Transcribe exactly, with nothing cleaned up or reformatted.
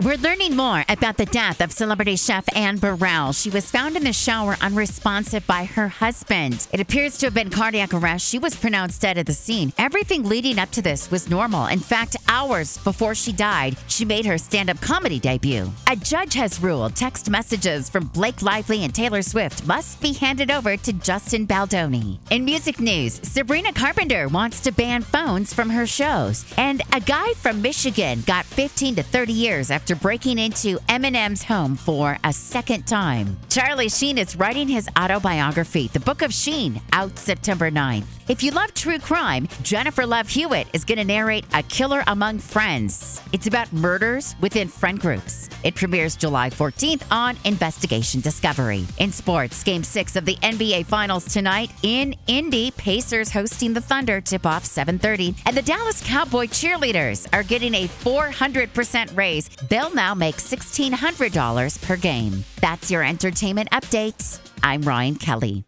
We're learning more about the death of celebrity chef Anne Burrell. She was found in the shower unresponsive by her husband. It appears to have been cardiac arrest. She was pronounced dead at the scene. Everything leading up to this was normal. In fact, hours before she died, she made her stand-up comedy debut. A judge has ruled text messages from Blake Lively and Taylor Swift must be handed over to Justin Baldoni. In music news, Sabrina Carpenter wants to ban phones from her shows. And a guy from Michigan got fifteen to thirty years after after breaking into Eminem's home for a second time. Charlie Sheen is writing his autobiography, The Book of Sheen, out September ninth. If you love true crime, Jennifer Love Hewitt is going to narrate A Killer Among Friends. It's about murders within friend groups. It premieres July fourteenth on Investigation Discovery. In sports, Game six of the N B A Finals tonight in Indy. Pacers hosting the Thunder, tip-off seven thirty. And the Dallas Cowboy cheerleaders are getting a four hundred percent raise. They'll now make sixteen hundred dollars per game. That's your entertainment update. I'm Ryan Kelly.